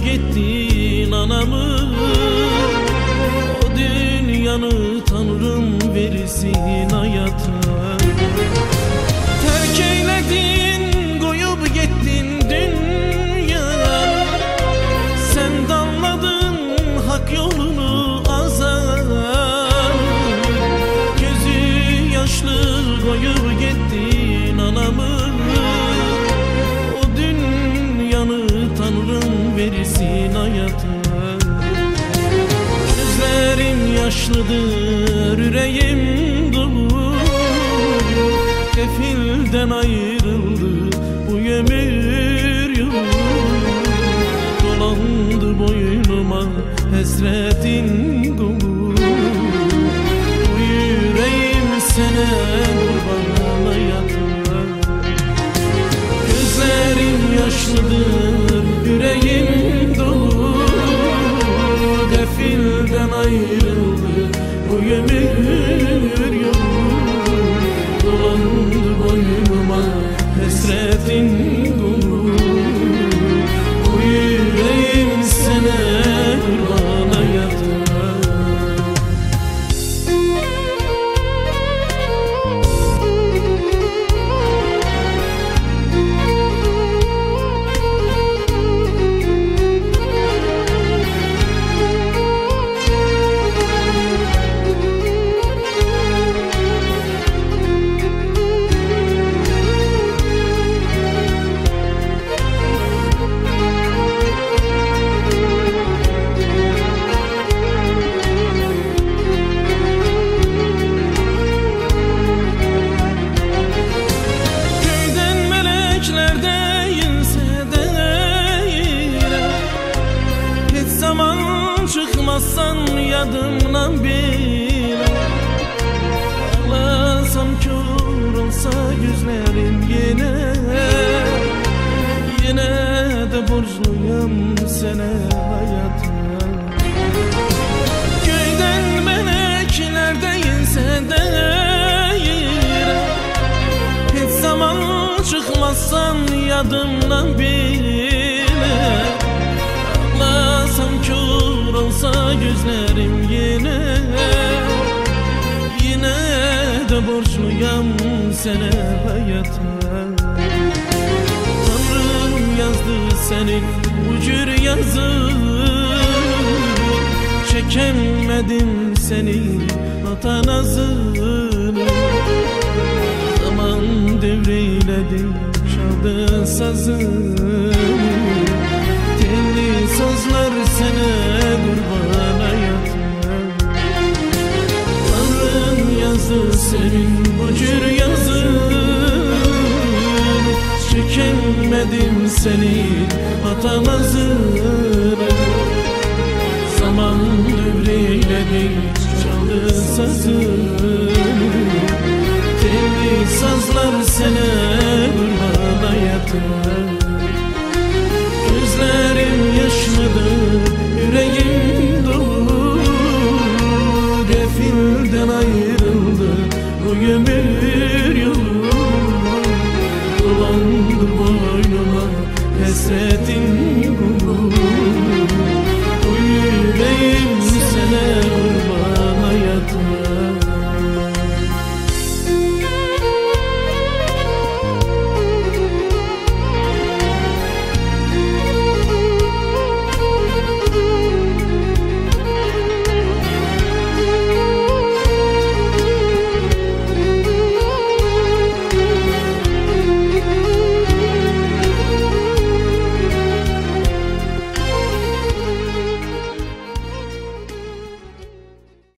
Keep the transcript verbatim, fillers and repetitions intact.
gittin anamı. O dünyanı Tanrım verirsin hayata. Terk eyledin, koyup gittin dünya. Sen damladın hak yolunu azar. Gözü yaşlı koyup gittin anamı. O dünyanı Tanrım verirsin hayata. Gözlerim yaşlıdır, yüreğim dolu. Kefilden ayrıldı bu ömür yolu. Dolandı boynuma hasretin dolu. Bu yüreğim sana kurban hayata. Gözlerim yaşlıdır, yüreğim dolu. Kefilden ayrıldı bu ömür yolu. Dolandı boynuma hasretin dolu. Bu yüreğim sana kurban hayata. Çıkmazsan yadımdan bile. Ağlasam kör olsa gözlerim yine. Yine de borçluyum sana hayata. Köyden melekler değilse de yine. Hiç zaman çıkmazsan yadımdan bile. Ağlasam kör olsa gözlerim yine. Yine de borçluyum sana hayata. Tanrım yazdı senin bu cür yazı. Çekemedim senin hata nazını. Zaman devreyledi çaldı sazını. Telli sazlar sana kurban hayata. Tanrım yazdı senin bu cür yazını. Çekemedim senin hata nazını. Zaman devreyledi çaldı sazını. Telli sazlar sana kurban hayata. Gözlerim yaşlıdır, yüreğim dolu. Refilden ayrıldı bu ömür